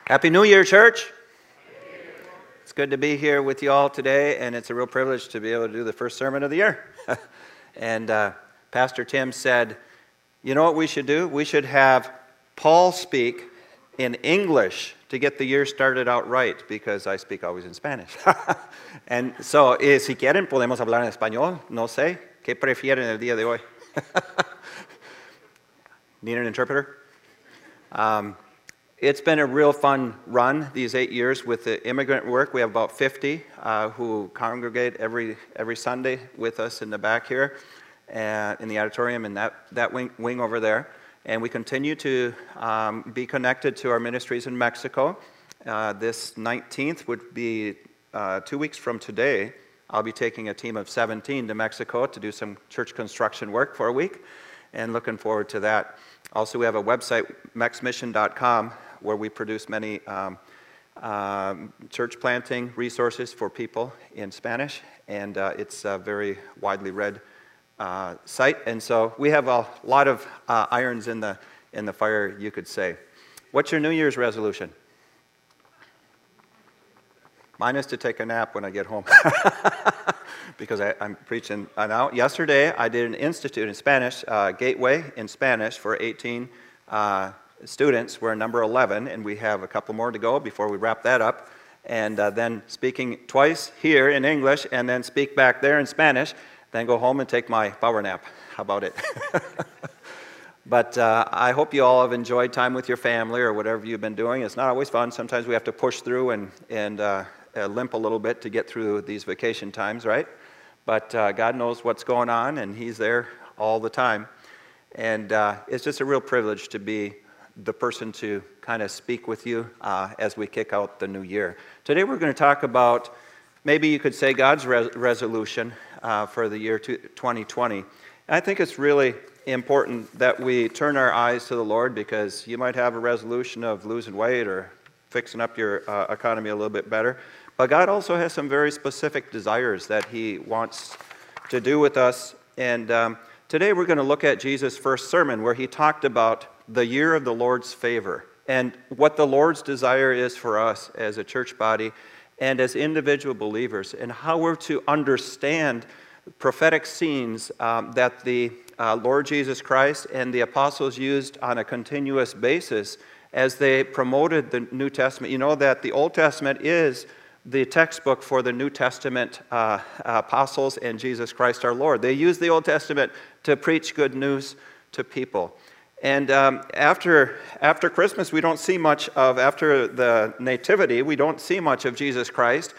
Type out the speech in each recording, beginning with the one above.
Happy New Year, church. It's good to be here with you all today, and it's a real privilege to be able to do the first sermon of the year. And Pastor Tim said, you know what we should do? We should have Paul speak in English to get the year started out right, because I speak always in Spanish. And so, si quieren, podemos hablar en español. No sé. ¿Qué prefieren el día de hoy? Need an interpreter? It's been a real fun run these 8 years with the immigrant work. We have about 50 who congregate every Sunday with us in the back here, in the auditorium in that wing over there. And we continue to be connected to our ministries in Mexico. This 19th would be 2 weeks from today. I'll be taking a team of 17 to Mexico to do some church construction work for a week, and looking forward to that. Also, we have a website, mexmission.com, where we produce many church planting resources for people in Spanish, and it's a very widely read site. And so we have a lot of irons in the fire, you could say. What's your New Year's resolution? Mine is to take a nap when I get home, because I'm preaching now. Yesterday, I did an institute in Spanish, Gateway in Spanish, for 18 students. We're number 11, and we have a couple more to go before we wrap that up. And then speaking twice here in English, and then speak back there in Spanish, then go home and take my power nap. How about it? But I hope you all have enjoyed time with your family or whatever you've been doing. It's not always fun. Sometimes we have to push through and limp a little bit to get through these vacation times, right? But God knows what's going on, and He's there all the time. And it's just a real privilege to be the person to kind of speak with you as we kick out the new year. Today we're going to talk about, maybe you could say, God's resolution for the year 2020. And I think it's really important that we turn our eyes to the Lord, because you might have a resolution of losing weight or fixing up your economy a little bit better. But God also has some very specific desires that He wants to do with us. And today we're going to look at Jesus' first sermon, where He talked about the year of the Lord's favor and what the Lord's desire is for us as a church body and as individual believers, and how we're to understand prophetic scenes that the Lord Jesus Christ and the apostles used on a continuous basis as they promoted the New Testament. You know that the Old Testament is the textbook for the New Testament apostles and Jesus Christ our Lord. They used the Old Testament to preach good news to people. And after Christmas, we don't see much of, after the Nativity, we don't see much of Jesus Christ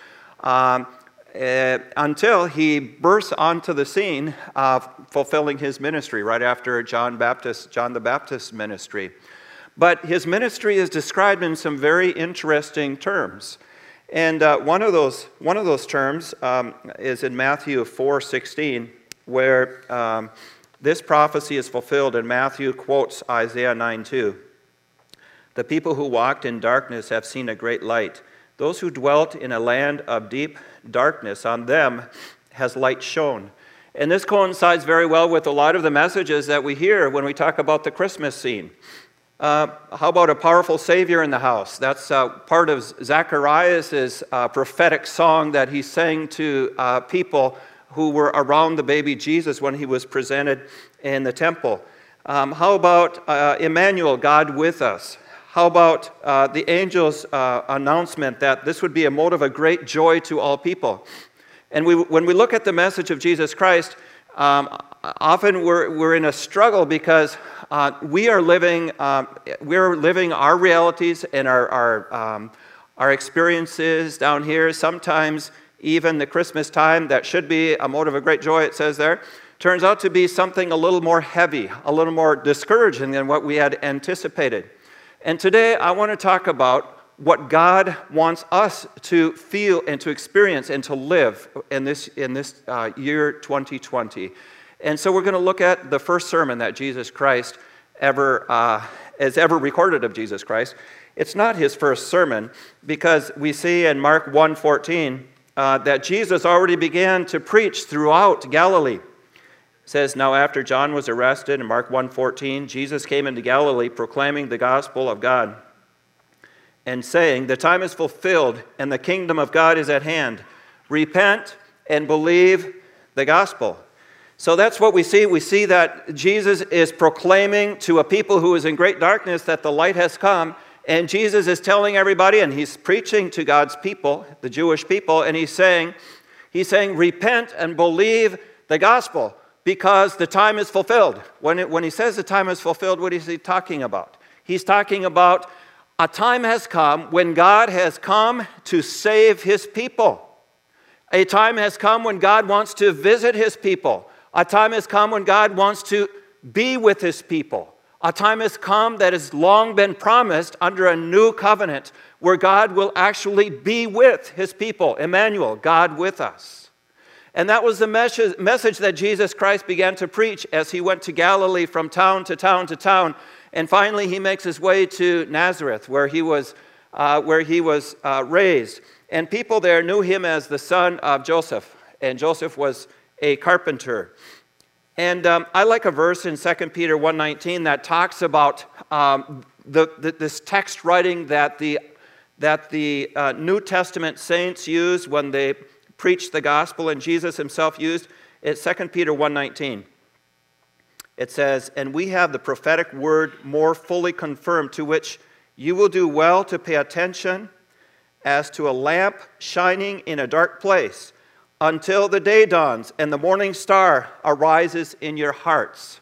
until He bursts onto the scene, fulfilling His ministry right after John the Baptist's ministry. But His ministry is described in some very interesting terms. And one of those terms is in Matthew 4:16, where this prophecy is fulfilled, and Matthew quotes Isaiah 9:2. The people who walked in darkness have seen a great light. Those who dwelt in a land of deep darkness, on them has light shone. And this coincides very well with a lot of the messages that we hear when we talk about the Christmas scene. How about a powerful Savior in the house? That's part of Zacharias' prophetic song that he sang to people who were around the baby Jesus when He was presented in the temple. How about Emmanuel, God with us? How about the angel's announcement that this would be a motive of great joy to all people? And when we look at the message of Jesus Christ, often we're in a struggle, because we're living our realities and our experiences down here. Sometimes even the Christmas time that should be a motive of great joy, it says there, turns out to be something a little more heavy, a little more discouraging than what we had anticipated. And today I want to talk about what God wants us to feel and to experience and to live in this year 2020. And so we're going to look at the first sermon that Jesus Christ is ever recorded of Jesus Christ. It's not His first sermon, because we see in Mark 1:14 that Jesus already began to preach throughout Galilee. It says, now after John was arrested, in Mark 1:14, Jesus came into Galilee proclaiming the gospel of God and saying, the time is fulfilled and the kingdom of God is at hand. Repent and believe the gospel. So that's what we see. We see that Jesus is proclaiming to a people who is in great darkness that the light has come. And Jesus is telling everybody, and he's preaching to God's people, the Jewish people, and he's saying, repent and believe the gospel because the time is fulfilled. When he says the time is fulfilled, what is he talking about? He's talking about a time has come when God has come to save his people. A time has come when God wants to visit his people. A time has come when God wants to be with his people. A time has come that has long been promised under a new covenant where God will actually be with his people. Emmanuel, God with us. And that was the message that Jesus Christ began to preach as he went to Galilee from town to town to town. And finally, he makes his way to Nazareth, where he was raised. And people there knew him as the son of Joseph. And Joseph was a carpenter. And I like a verse in 2 Peter 1:19 that talks about this text writing that the New Testament saints used when they preached the gospel, and Jesus himself used. It's 2 Peter 1:19. It says, and we have the prophetic word more fully confirmed, to which you will do well to pay attention as to a lamp shining in a dark place, until the day dawns and the morning star arises in your hearts.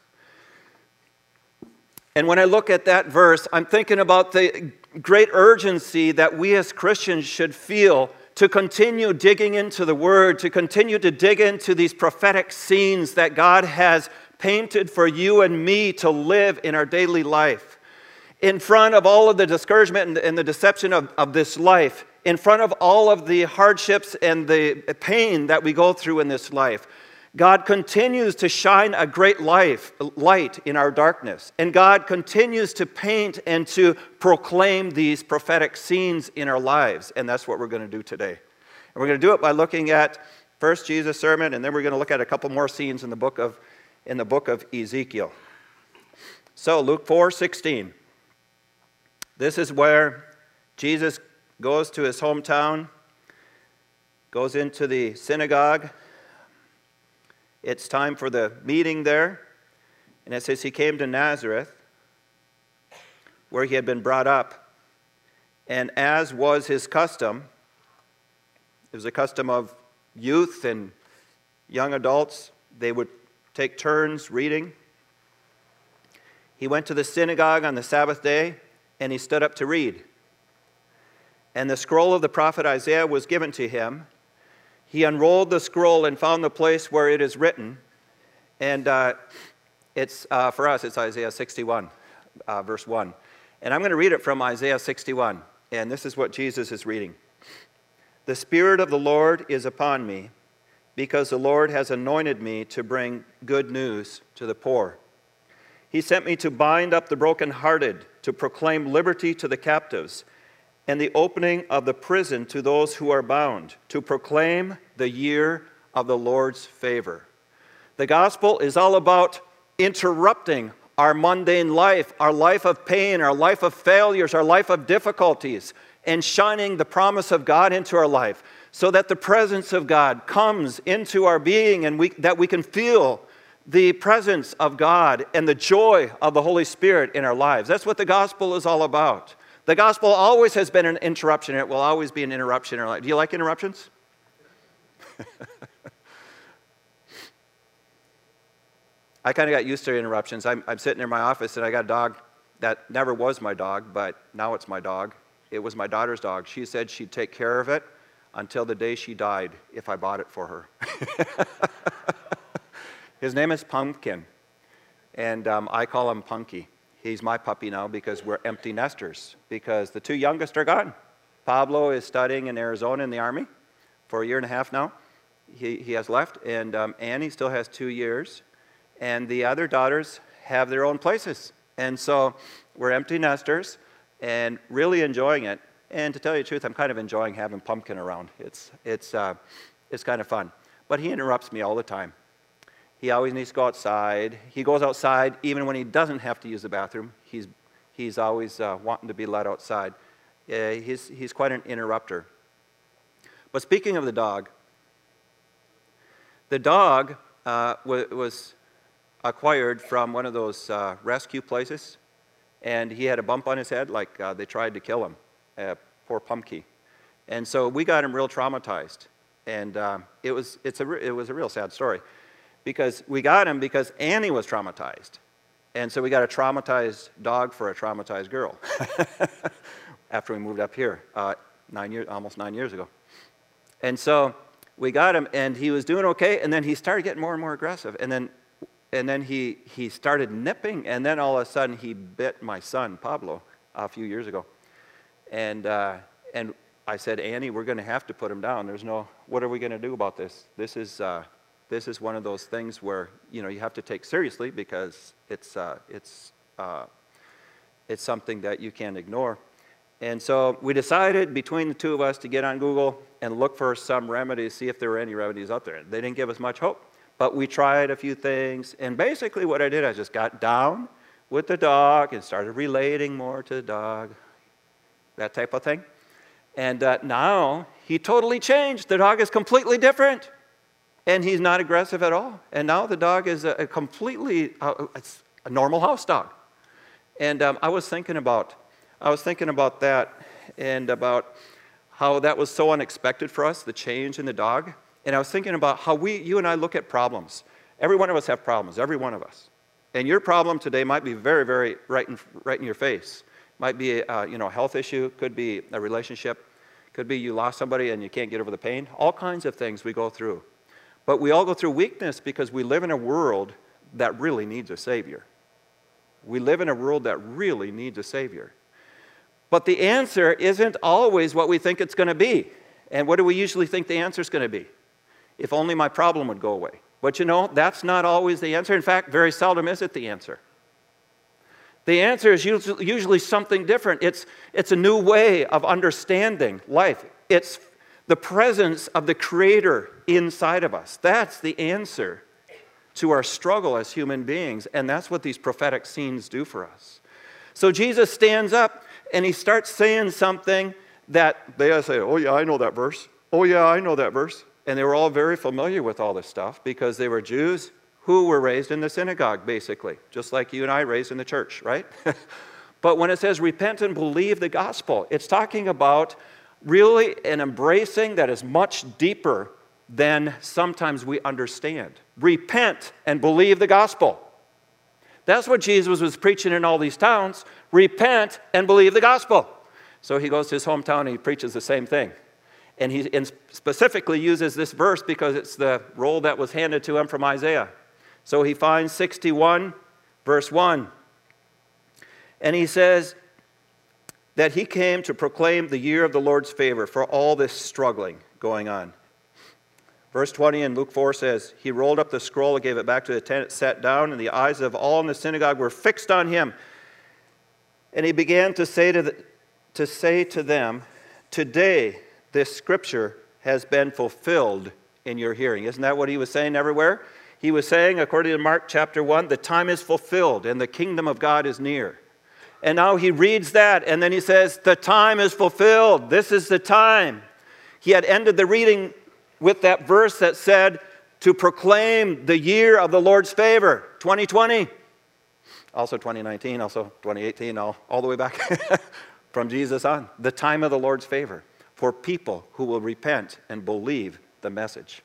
And when I look at that verse, I'm thinking about the great urgency that we as Christians should feel to continue digging into the Word, to continue to dig into these prophetic scenes that God has painted for you and me to live in our daily life. In front of all of the discouragement and the deception of this life, in front of all of the hardships and the pain that we go through in this life, God continues to shine a great light in our darkness. And God continues to paint and to proclaim these prophetic scenes in our lives. And that's what we're going to do today. And we're going to do it by looking at first Jesus' sermon, and then we're going to look at a couple more scenes in the book of Ezekiel. So Luke 4:16. This is where Jesus goes to his hometown, goes into the synagogue. It's time for the meeting there. And it says he came to Nazareth, where he had been brought up. And as was his custom, it was a custom of youth and young adults, they would take turns reading. He went to the synagogue on the Sabbath day, and he stood up to read. And the scroll of the prophet Isaiah was given to him. He unrolled the scroll and found the place where it is written. And for us, it's Isaiah 61, verse 1. And I'm going to read it from Isaiah 61. And this is what Jesus is reading. The Spirit of the Lord is upon me, because the Lord has anointed me to bring good news to the poor. He sent me to bind up the brokenhearted, to proclaim liberty to the captives, and the opening of the prison to those who are bound, to proclaim the year of the Lord's favor. The gospel is all about interrupting our mundane life, our life of pain, our life of failures, our life of difficulties, and shining the promise of God into our life, so that the presence of God comes into our being and that we can feel the presence of God and the joy of the Holy Spirit in our lives. That's what the gospel is all about. The gospel always has been an interruption, and it will always be an interruption in our life. Do you like interruptions? I kind of got used to interruptions. I'm sitting in my office, and I got a dog that never was my dog, but now it's my dog. It was my daughter's dog. She said she'd take care of it until the day she died if I bought it for her. His name is Pumpkin, and I call him Punky. He's my puppy now because we're empty nesters, because the two youngest are gone. Pablo is studying in Arizona in the Army for 1.5 years now. He has left, and Annie still has 2 years, and the other daughters have their own places. And so we're empty nesters and really enjoying it. And to tell you the truth, I'm kind of enjoying having Pumpkin around. It's kind of fun. But he interrupts me all the time. He always needs to go outside. He goes outside even when he doesn't have to use the bathroom. He's always wanting to be let outside. He's quite an interrupter. But speaking of the dog was acquired from one of those rescue places, and he had a bump on his head, like they tried to kill him, poor Pumpkin. And so we got him real traumatized, and it was a real sad story, because we got him because Annie was traumatized, and so we got a traumatized dog for a traumatized girl after we moved up here almost 9 years ago. And so we got him, and he was doing okay, and then he started getting more and more aggressive, and then he started nipping, and then all of a sudden he bit my son, Pablo, a few years ago. And I said, Annie, we're going to have to put him down. What are we going to do about this? This is one of those things where, you have to take seriously, because it's something that you can't ignore. And so we decided between the two of us to get on Google and look for some remedies, see if there were any remedies out there. They didn't give us much hope, but we tried a few things. And basically what I did, I just got down with the dog and started relating more to the dog, that type of thing. And now he totally changed. The dog is completely different, and he's not aggressive at all. And now the dog is it's a normal house dog. And I was thinking about that, and about how that was so unexpected for us, the change in the dog. And I was thinking about how you and I look at problems. Every one of us have problems, every one of us. And your problem today might be very, very right in your face. Might be a health issue, could be a relationship, could be you lost somebody and you can't get over the pain. All kinds of things we go through. But we all go through weakness because we live in a world that really needs a Savior. We live in a world that really needs a Savior. But the answer isn't always what we think it's going to be. And what do we usually think the answer is going to be? If only my problem would go away. But that's not always the answer. In fact, very seldom is it the answer. The answer is usually something different. It's a new way of understanding life. It's the presence of the Creator inside of us. That's the answer to our struggle as human beings, and that's what these prophetic scenes do for us. So Jesus stands up, and he starts saying something that they say, oh yeah, I know that verse. Oh yeah, I know that verse. And they were all very familiar with all this stuff because they were Jews who were raised in the synagogue, basically, just like you and I raised in the church, right? But when it says repent and believe the gospel, it's talking about really an embracing that is much deeper than sometimes we understand. Repent and believe the gospel. That's what Jesus was preaching in all these towns. Repent and believe the gospel. So he goes to his hometown and he preaches the same thing. And he specifically uses this verse because it's the role that was handed to him from Isaiah. So he finds 61, verse 1. And he says that he came to proclaim the year of the Lord's favor for all this struggling going on. Verse 20 in Luke 4 says, he rolled up the scroll and gave it back to the attendant, sat down, and the eyes of all in the synagogue were fixed on him. And he began to say to them, today this scripture has been fulfilled in your hearing. Isn't that what he was saying everywhere? He was saying, according to Mark chapter 1, the time is fulfilled and the kingdom of God is near. And now he reads that and then he says, the time is fulfilled. This is the time. He had ended the reading with that verse that said to proclaim the year of the Lord's favor, 2020, also 2019, also 2018, all the way back from Jesus on. The time of the Lord's favor for people who will repent and believe the message.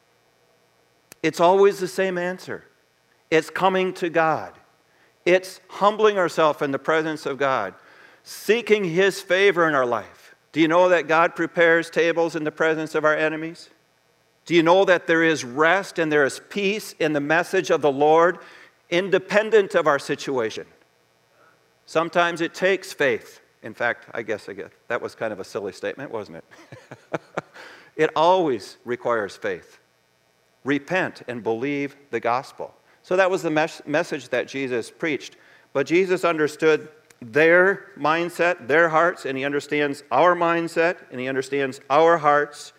It's always the same answer. It's coming to God. It's humbling ourselves in the presence of God, seeking His favor in our life. Do you know that God prepares tables in the presence of our enemies? Do you know that there is rest and there is peace in the message of the Lord, independent of our situation? Sometimes it takes faith. In fact, I guess that was kind of a silly statement, wasn't it? It always requires faith. Repent and believe the gospel. So that was the message that Jesus preached. But Jesus understood their mindset, their hearts, and He understands our mindset, and He understands our hearts.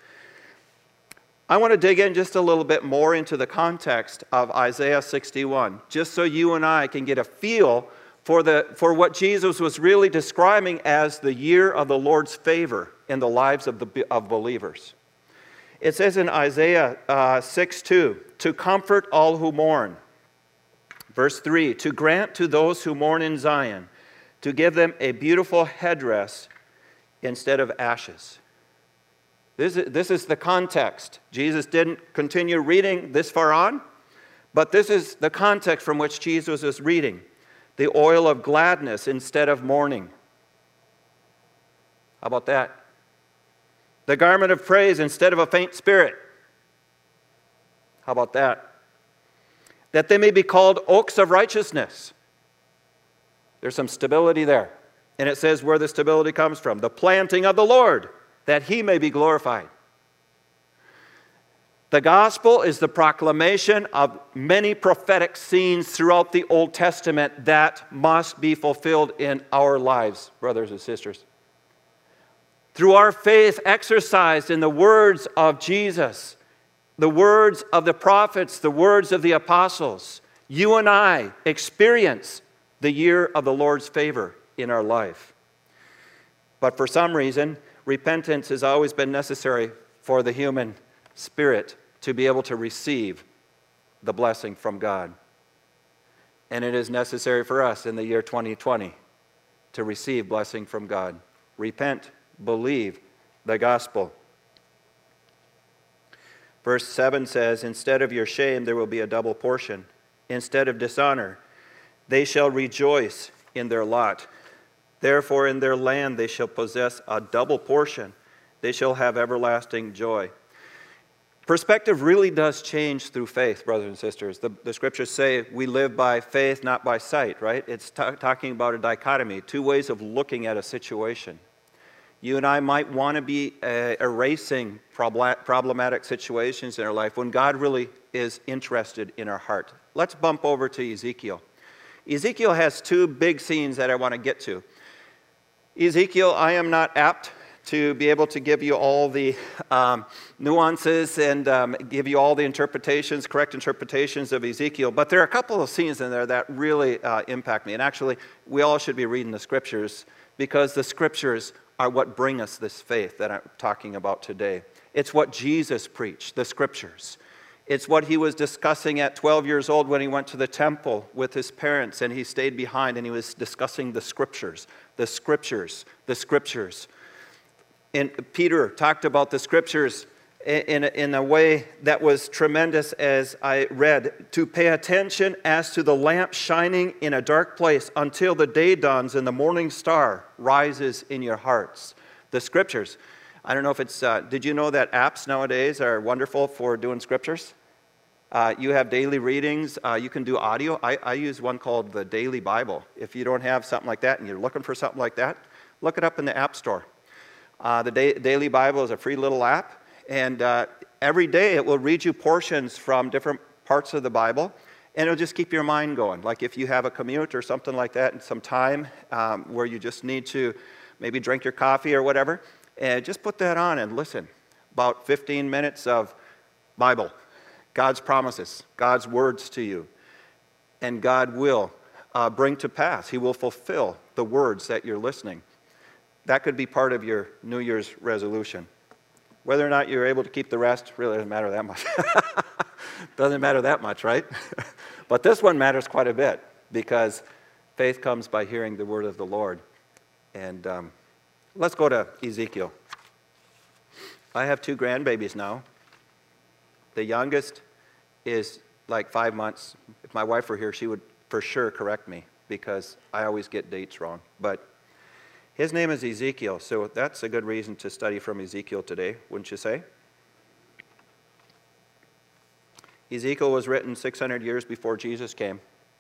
I want to dig in just a little bit more into the context of Isaiah 61, just so you and I can get a feel for what Jesus was really describing as the year of the Lord's favor in the lives of believers. It says in Isaiah 6:2, to comfort all who mourn. Verse 3, to grant to those who mourn in Zion, to give them a beautiful headdress instead of ashes. This is the context. Jesus didn't continue reading this far on, but this is the context from which Jesus is reading. The oil of gladness instead of mourning. How about that? The garment of praise instead of a faint spirit. How about that? That they may be called oaks of righteousness. There's some stability there. And it says where the stability comes from. The planting of the Lord, that he may be glorified. The gospel is the proclamation of many prophetic scenes throughout the Old Testament that must be fulfilled in our lives, brothers and sisters. Through our faith exercised in the words of Jesus, the words of the prophets, the words of the apostles, you and I experience the year of the Lord's favor in our life. But for some reason, repentance has always been necessary for the human spirit to be able to receive the blessing from God. And it is necessary for us in the year 2020 to receive blessing from God. Repent, believe the gospel. Verse 7 says, instead of your shame, there will be a double portion. Instead of dishonor, they shall rejoice in their lot. Therefore, in their land they shall possess a double portion. They shall have everlasting joy. Perspective really does change through faith, brothers and sisters. The scriptures say we live by faith, not by sight, right? It's talking about a dichotomy, two ways of looking at a situation. You and I might want to be erasing problematic situations in our life when God really is interested in our heart. Let's bump over to Ezekiel. Ezekiel has two big scenes that I want to get to. Ezekiel, I am not apt to be able to give you all the nuances and give you all the interpretations, correct interpretations of Ezekiel, but there are a couple of scenes in there that really impact me. And actually, we all should be reading the scriptures because the scriptures are what bring us this faith that I'm talking about today. It's what Jesus preached, the scriptures. It's what he was discussing at 12 years old when he went to the temple with his parents and he stayed behind and he was discussing the scriptures, the scriptures, the scriptures. And Peter talked about the scriptures in a way that was tremendous as I read. To pay attention as to the lamp shining in a dark place until the day dawns and the morning star rises in your hearts. The scriptures. I don't know if it's, did you know that apps nowadays are wonderful for doing scriptures? You have daily readings. You can do audio. I use one called the Daily Bible. If you don't have something like that and you're looking for something like that, look it up in the App Store. The Daily Bible is a free little app, and every day it will read you portions from different parts of the Bible, and it'll just keep your mind going. Like if you have a commute or something like that and some time where you just need to maybe drink your coffee or whatever, and just put that on and listen. About 15 minutes of Bible, God's promises, God's words to you, and God will bring to pass. He will fulfill the words that you're listening. That could be part of your New Year's resolution. Whether or not you're able to keep the rest really doesn't matter that much. Doesn't matter that much, right? But this one matters quite a bit because faith comes by hearing the word of the Lord. And let's go to Ezekiel. I have 2 grandbabies now. The youngest is like 5 months. If my wife were here, she would for sure correct me because I always get dates wrong. But his name is Ezekiel, so that's a good reason to study from Ezekiel today, wouldn't you say? Ezekiel was written 600 years before Jesus came.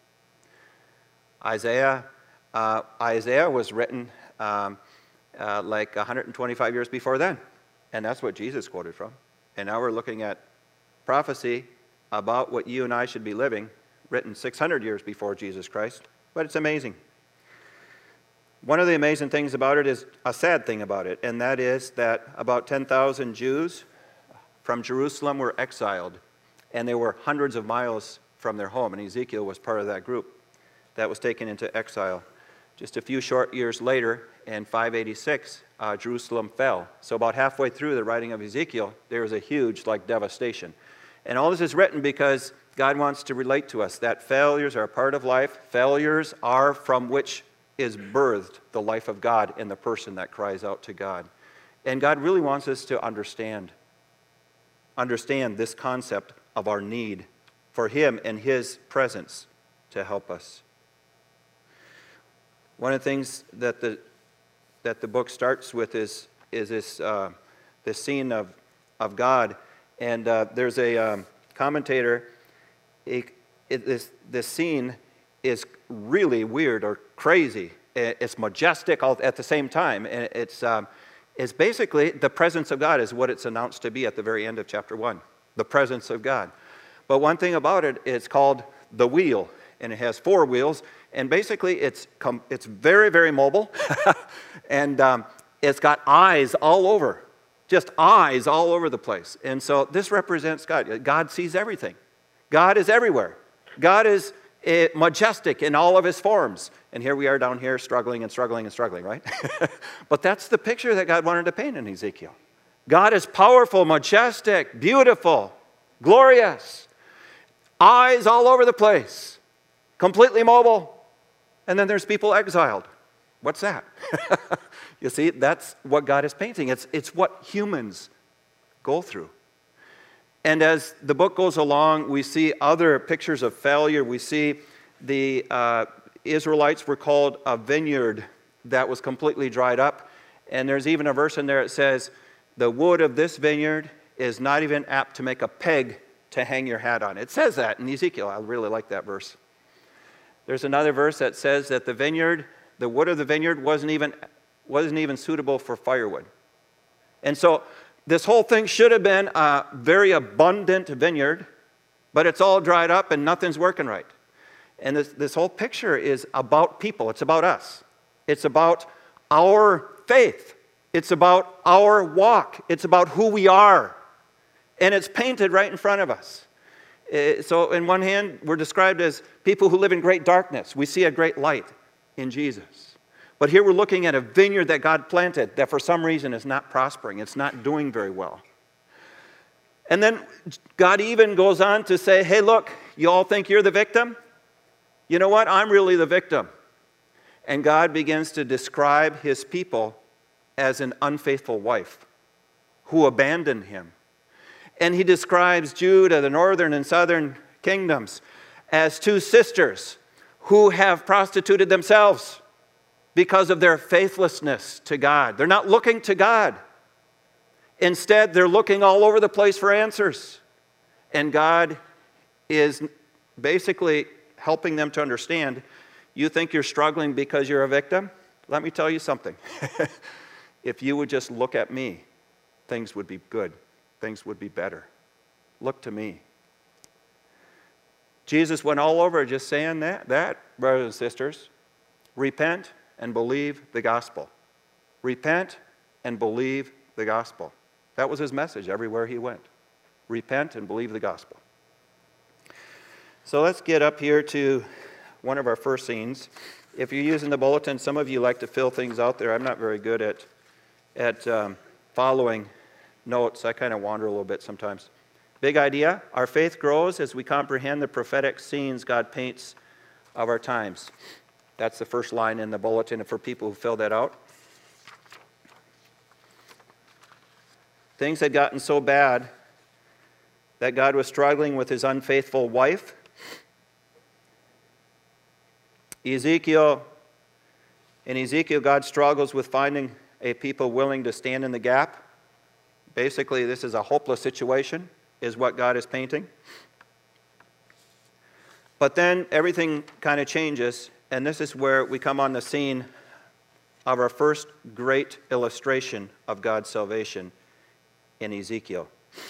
Isaiah was written like 125 years before then, and that's what Jesus quoted from. And now we're looking at prophecy about what you and I should be living, written 600 years before Jesus Christ, but it's amazing. One of the amazing things about it is a sad thing about it, and that is that about 10,000 Jews from Jerusalem were exiled, and they were hundreds of miles from their home, and Ezekiel was part of that group. that was taken into exile. Just a few short years later, in 586, Jerusalem fell. So about halfway through the writing of Ezekiel, there was a huge devastation. And all this is written because God wants to relate to us that failures are a part of life. Failures are from which is birthed the life of God in the person that cries out to God. And God really wants us to understand this concept of our need for Him and His presence to help us. One of the things that the book starts with is this scene of God, and there's a commentator. This scene is really weird or crazy. It's majestic all at the same time, and it's basically the presence of God is what it's announced to be at the very end of chapter 1. The presence of God. But one thing about it, it's called the wheel, and it has 4 wheels, and basically it's very, very mobile, and it's got eyes all over, just eyes all over the place. And so this represents God. God sees everything. God is everywhere. God is majestic in all of His forms. And here we are down here struggling and struggling and struggling, right? But that's the picture that God wanted to paint in Ezekiel. God is powerful, majestic, beautiful, glorious, eyes all over the place, completely mobile. And then there's people exiled. What's that? You see, that's what God is painting. It's what humans go through. And as the book goes along, we see other pictures of failure. We see the Israelites were called a vineyard that was completely dried up. And there's even a verse in there that says, the wood of this vineyard is not even apt to make a peg to hang your hat on. It says that in Ezekiel. I really like that verse. There's another verse that says that the wood of the vineyard wasn't even suitable for firewood. And so this whole thing should have been a very abundant vineyard, but it's all dried up and nothing's working right. And this whole picture is about people. It's about us. It's about our faith. It's about our walk. It's about who we are. And it's painted right in front of us. So in one hand, we're described as people who live in great darkness. We see a great light in Jesus. But here we're looking at a vineyard that God planted that for some reason is not prospering. It's not doing very well. And then God even goes on to say, hey, look, you all think you're the victim? You know what? I'm really the victim. And God begins to describe His people as an unfaithful wife who abandoned Him. And He describes Judah, the northern and southern kingdoms, as 2 sisters who have prostituted themselves because of their faithlessness to God. They're not looking to God. Instead, they're looking all over the place for answers. And God is basically helping them to understand, you think you're struggling because you're a victim? Let me tell you something. If you would just look at me, things would be good. Things would be better. Look to me. Jesus went all over just saying that, brothers and sisters, repent and believe the gospel. Repent and believe the gospel. That was His message everywhere He went. Repent and believe the gospel. So let's get up here to one of our first scenes. If you're using the bulletin, some of you like to fill things out there. I'm not very good at following notes. I kind of wander a little bit sometimes. Big idea. Our faith grows as we comprehend the prophetic scenes God paints of our times. That's the first line in the bulletin for people who fill that out. Things had gotten so bad that God was struggling with His unfaithful wife. In Ezekiel, God struggles with finding a people willing to stand in the gap. Basically, this is a hopeless situation, is what God is painting. But then everything kind of changes, and this is where we come on the scene of our first great illustration of God's salvation in Ezekiel.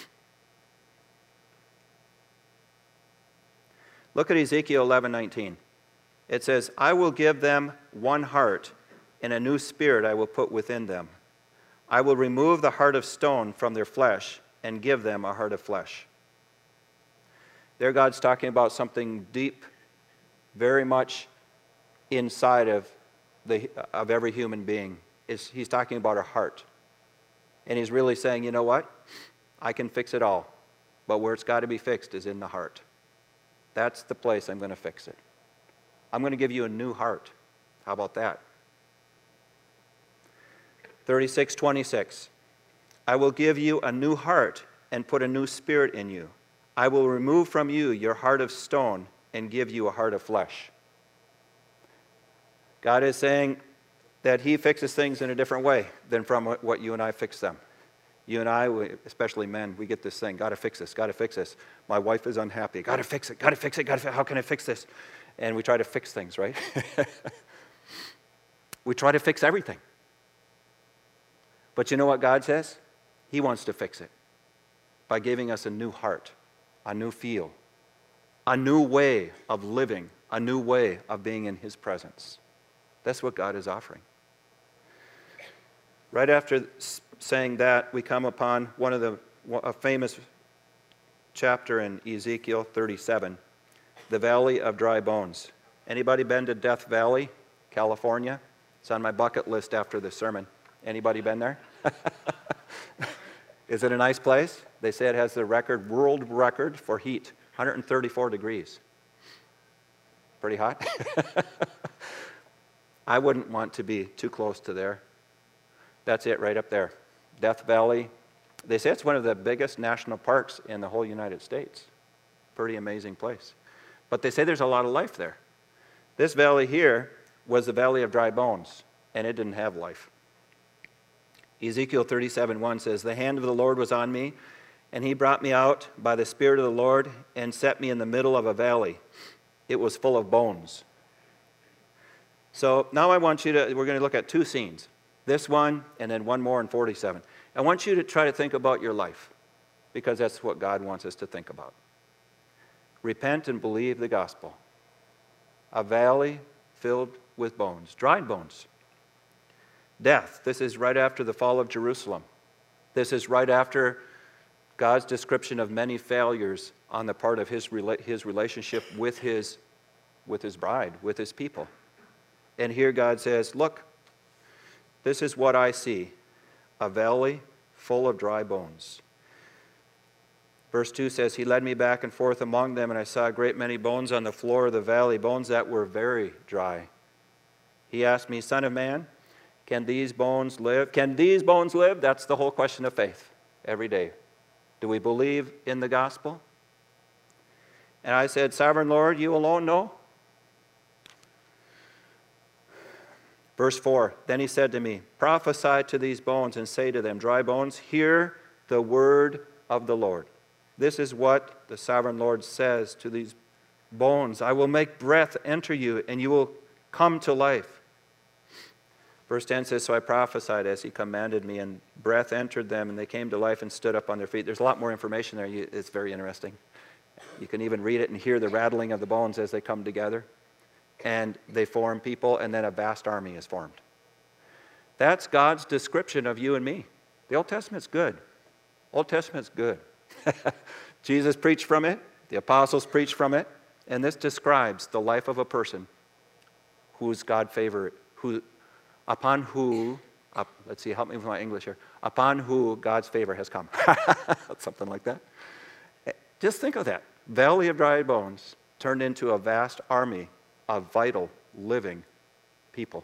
Look at Ezekiel 11:19. It says, I will give them one heart, and a new spirit I will put within them. I will remove the heart of stone from their flesh and give them a heart of flesh. There God's talking about something deep, very much inside of every human being. He's talking about our heart. And he's really saying, you know what? I can fix it all. But where it's got to be fixed is in the heart. That's the place I'm going to fix it. I'm going to give you a new heart. How about that? 36:26. I will give you a new heart and put a new spirit in you. I will remove from you your heart of stone and give you a heart of flesh. God is saying that he fixes things in a different way than from what you and I fix them. You and I, especially men, we get this thing, got to fix this, got to fix this. My wife is unhappy, got to fix it, got to fix it, how can I fix this? And we try to fix things, right? We try to fix everything. But you know what God says? He wants to fix it by giving us a new heart, a new feel, a new way of living, a new way of being in his presence. That's what God is offering. Right after saying that, we come upon a famous chapter in Ezekiel 37, the Valley of Dry Bones. Anybody been to Death Valley, California? It's on my bucket list after this sermon. Anybody been there? Is it a nice place? They say it has the world record for heat, 134 degrees. Pretty hot? I wouldn't want to be too close to there. That's it right up there. Death Valley. They say it's one of the biggest national parks in the whole United States. Pretty amazing place. But they say there's a lot of life there. This valley here was the Valley of Dry Bones, and it didn't have life. Ezekiel 37:1 says, the hand of the Lord was on me, and he brought me out by the Spirit of the Lord and set me in the middle of a valley. It was full of bones. So now we're going to look at two scenes. This one, and then one more in 47. I want you to try to think about your life, because that's what God wants us to think about. Repent and believe the gospel. A valley filled with bones, dried bones. Death. This is right after the fall of Jerusalem. This is right after God's description of many failures on the part of his relationship with his bride, with his people. And here God says, look, this is what I see, a valley full of dry bones. Verse 2 says, he led me back and forth among them, and I saw a great many bones on the floor of the valley, bones that were very dry. He asked me, son of man, can these bones live? Can these bones live? That's the whole question of faith every day. Do we believe in the gospel? And I said, Sovereign Lord, you alone know. Verse 4, then he said to me, prophesy to these bones and say to them, dry bones, hear the word of the Lord. This is what the Sovereign Lord says to these bones. I will make breath enter you, and you will come to life. Verse 10 says, so I prophesied as he commanded me, and breath entered them, and they came to life and stood up on their feet. There's a lot more information there. It's very interesting. You can even read it and hear the rattling of the bones as they come together. And they form people, and then a vast army is formed. That's God's description of you and me. The Old Testament's good. Old Testament's good. Jesus preached from it. The apostles preached from it. And this describes the life of a person who's God favorite, upon who, let's see, help me with my English here, upon who God's favor has come. Something like that. Just think of that. Valley of dry bones turned into a vast army of vital, living people.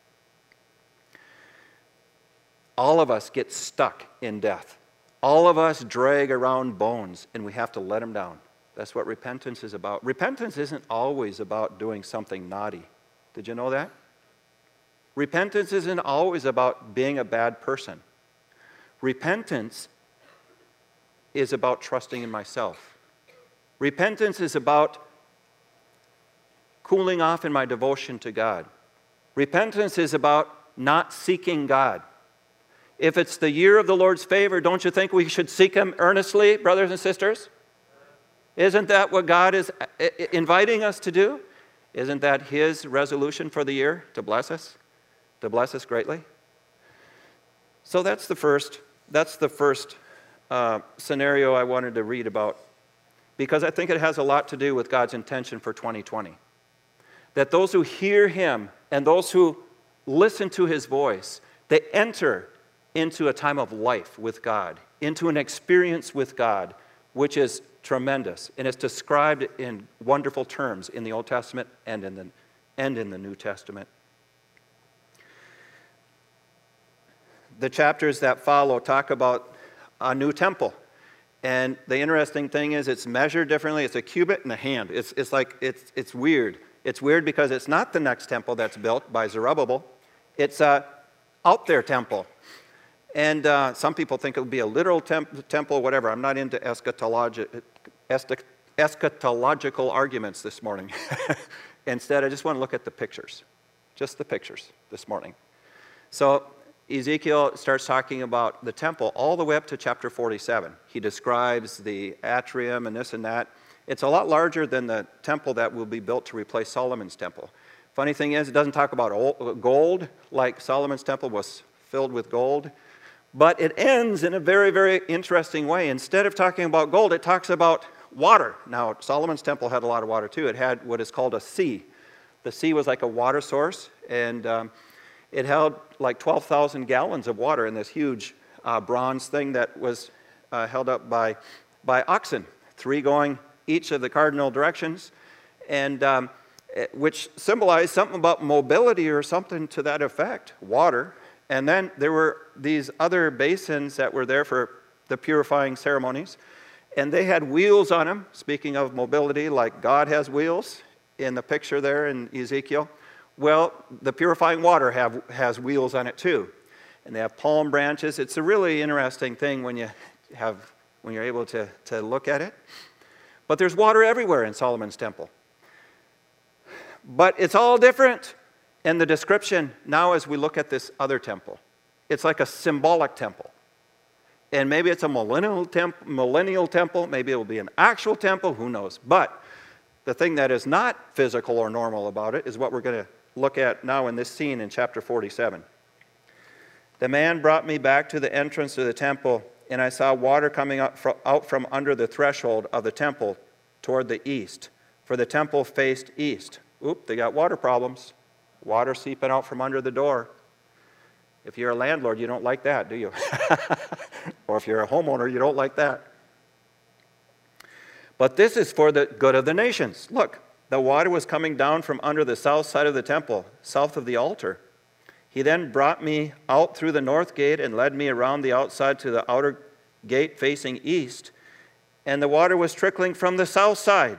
All of us get stuck in death. All of us drag around bones, and we have to let them down. That's what repentance is about. Repentance isn't always about doing something naughty. Did you know that? Repentance isn't always about being a bad person. Repentance is about trusting in myself. Repentance is about cooling off in my devotion to God. Repentance is about not seeking God. If it's the year of the Lord's favor, don't you think we should seek him earnestly, brothers and sisters? Isn't that what God is inviting us to do? Isn't that his resolution for the year, to bless us greatly? So that's the first scenario I wanted to read about, because I think it has a lot to do with God's intention for 2020. that those who hear him and those who listen to his voice, they enter into a time of life with God, into an experience with God, which is tremendous. And it's described in wonderful terms in the Old Testament and in the New Testament. The chapters that follow talk about a new temple. And the interesting thing is it's measured differently. It's a cubit and a hand. It's weird. It's weird because it's not the next temple that's built by Zerubbabel. It's a out there temple. And some people think it'll be a literal temple, whatever. I'm not into eschatological arguments this morning. Instead, I just want to look at the pictures. Just the pictures this morning. So Ezekiel starts talking about the temple all the way up to chapter 47. He describes the atrium and this and that. It's a lot larger than the temple that will be built to replace Solomon's temple. Funny thing is, it doesn't talk about gold like Solomon's temple was filled with gold. But it ends in a very, very interesting way. Instead of talking about gold, it talks about water. Now, Solomon's temple had a lot of water too. It had what is called a sea. The sea was like a water source, and it held like 12,000 gallons of water in this huge bronze thing that was held up by oxen, 3 going each of the cardinal directions, and which symbolized something about mobility or something to that effect, water. And then there were these other basins that were there for the purifying ceremonies, and they had wheels on them, speaking of mobility, like God has wheels in the picture there in Ezekiel. Well, the purifying water has wheels on it too. And they have palm branches. It's a really interesting thing when you're able to look at it. But there's water everywhere in Solomon's temple. But it's all different in the description now as we look at this other temple. It's like a symbolic temple. And maybe it's a millennial temple. Maybe it will be an actual temple. Who knows? But the thing that is not physical or normal about it is what we're going to look at now in this scene in chapter 47. The man brought me back to the entrance of the temple, and I saw water coming out from under the threshold of the temple toward the east, for the temple faced east. Oop, they got water problems. Water seeping out from under the door. If you're a landlord, you don't like that, do you? Or if you're a homeowner, you don't like that. But this is for the good of the nations. Look, the water was coming down from under the south side of the temple, south of the altar. He then brought me out through the north gate and led me around the outside to the outer gate facing east, and the water was trickling from the south side.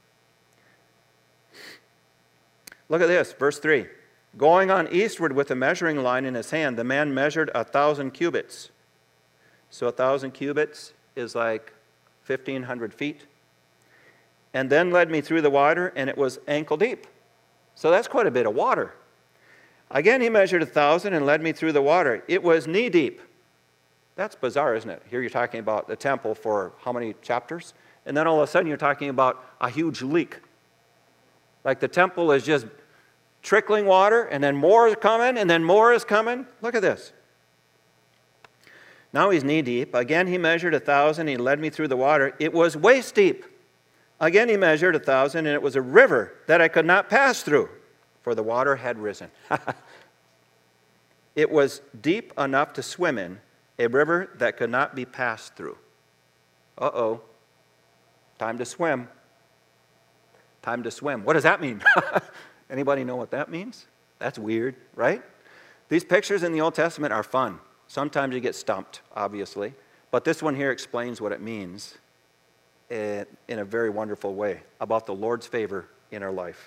Look at this, verse 3. Going on eastward with a measuring line in his hand, the man measured 1,000 cubits. So 1,000 cubits is like 1,500 feet. And then led me through the water, and it was ankle deep. So that's quite a bit of water. Again, he measured 1,000 and led me through the water. It was knee deep. That's bizarre, isn't it? Here you're talking about the temple for how many chapters? And then all of a sudden you're talking about a huge leak. Like the temple is just trickling water, and then more is coming, and then more is coming. Look at this. Now he's knee deep. Again, he measured 1,000. He led me through the water. It was waist deep. Again, he measured 1,000, and it was a river that I could not pass through, for the water had risen. It was deep enough to swim in, a river that could not be passed through. Uh-oh. Time to swim. Time to swim. What does that mean? Anybody know what that means? That's weird, right? These pictures in the Old Testament are fun. Sometimes you get stumped, obviously. But this one here explains what it means in a very wonderful way about the Lord's favor in our life.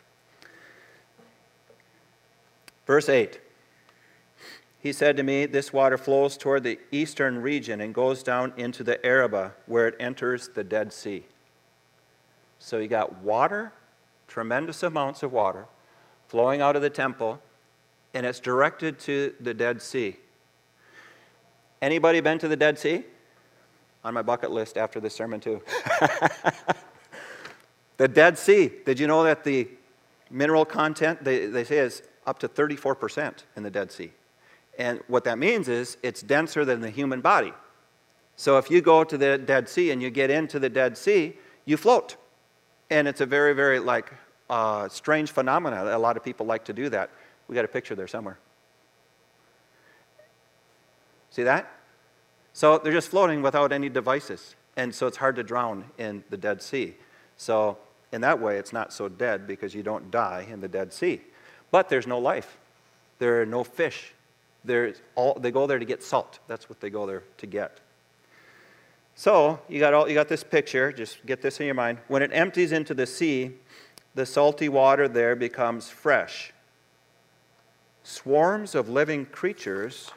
Verse 8. He said to me, this water flows toward the eastern region and goes down into the Arabah, where it enters the Dead Sea. So you got water, tremendous amounts of water, flowing out of the temple, and it's directed to the Dead Sea. Anybody been to the Dead Sea? On my bucket list after this sermon too. The Dead Sea. Did you know that the mineral content, they say, is up to 34% in the Dead Sea? And what that means is it's denser than the human body. So if you go to the Dead Sea and you get into the Dead Sea, you float. And it's a very, very strange phenomena. A lot of people like to do that. We got a picture there somewhere. See that? So they're just floating without any devices. And so it's hard to drown in the Dead Sea. So in that way, it's not so dead because you don't die in the Dead Sea. But there's no life. There are no fish. They go there to get salt. That's what they go there to get. So you got this picture. Just get this in your mind. When it empties into the sea, the salty water there becomes fresh. Swarms of living creatures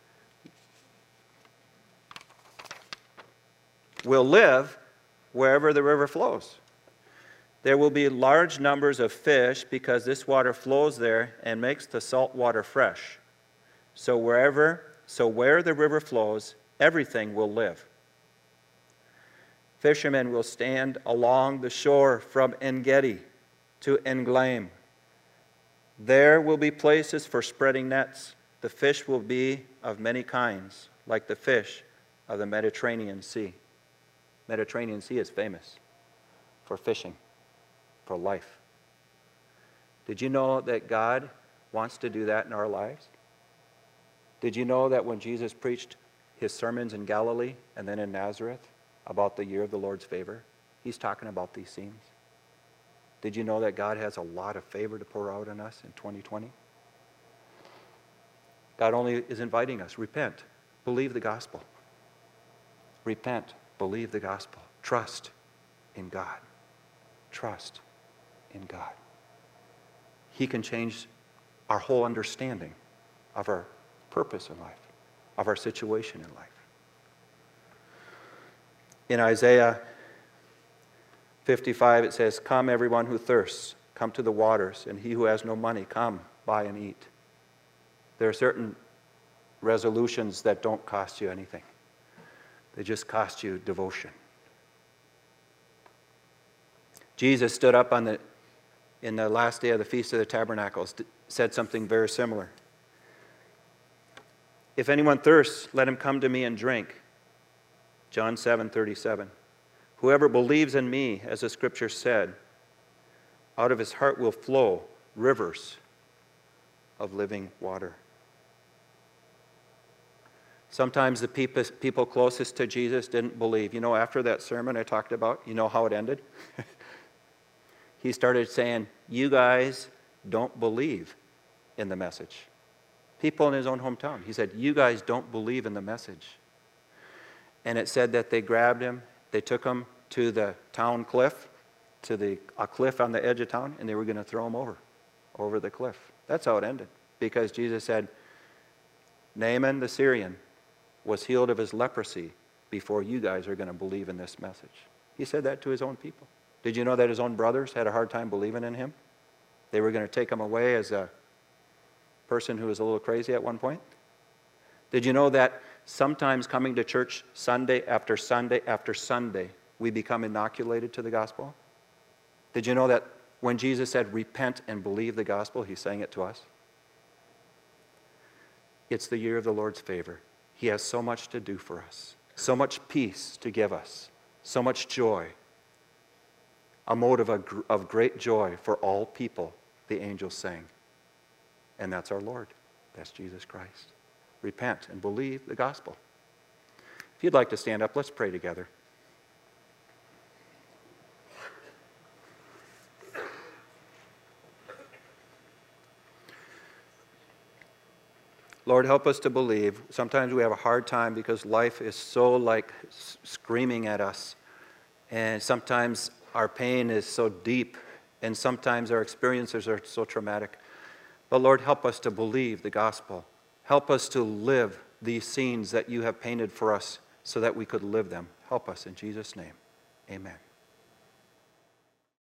will live wherever the river flows. There will be large numbers of fish because this water flows there and makes the salt water fresh. So where the river flows, everything will live. Fishermen will stand along the shore from En-Gedi to En-Eglaim. There will be places for spreading nets. The fish will be of many kinds, like the fish of the Mediterranean Sea. Mediterranean Sea is famous for fishing, for life. Did you know that God wants to do that in our lives? Did you know that when Jesus preached his sermons in Galilee and then in Nazareth about the year of the Lord's favor, he's talking about these scenes? Did you know that God has a lot of favor to pour out on us in 2020? God only is inviting us, repent, believe the gospel. Repent, believe the gospel. Trust in God. Trust in God. He can change our whole understanding of our purpose in life, of our situation in life. In Isaiah 55, it says, "Come, everyone who thirsts, come to the waters, and he who has no money, come, buy and eat." There are certain resolutions that don't cost you anything. They just cost you devotion. Jesus stood up in the last day of the Feast of the Tabernacles, said something very similar. "If anyone thirsts, let him come to me and drink." John 7:37. "Whoever believes in me, as the scripture said, out of his heart will flow rivers of living water." Sometimes the people closest to Jesus didn't believe. You know, after that sermon I talked about, you know how it ended? He started saying, "You guys don't believe in the message." People in his own hometown. He said, "You guys don't believe in the message." And it said that they grabbed him, they took him to the town cliff, to a cliff on the edge of town, and they were going to throw him over the cliff. That's how it ended. Because Jesus said, Naaman the Syrian was healed of his leprosy before you guys are going to believe in this message. He said that to his own people. Did you know that his own brothers had a hard time believing in him? They were going to take him away as a person who was a little crazy at one point. Did you know that sometimes coming to church Sunday after Sunday after Sunday, we become inoculated to the gospel? Did you know that when Jesus said, "Repent and believe the gospel," he's saying it to us? It's the year of the Lord's favor. He has so much to do for us, so much peace to give us, so much joy, a motive of great joy for all people, the angels sang. And that's our Lord. That's Jesus Christ. Repent and believe the gospel. If you'd like to stand up, let's pray together. Lord, help us to believe. Sometimes we have a hard time because life is so screaming at us. And sometimes our pain is so deep. And sometimes our experiences are so traumatic. But Lord, help us to believe the gospel. Help us to live these scenes that you have painted for us so that we could live them. Help us in Jesus' name. Amen.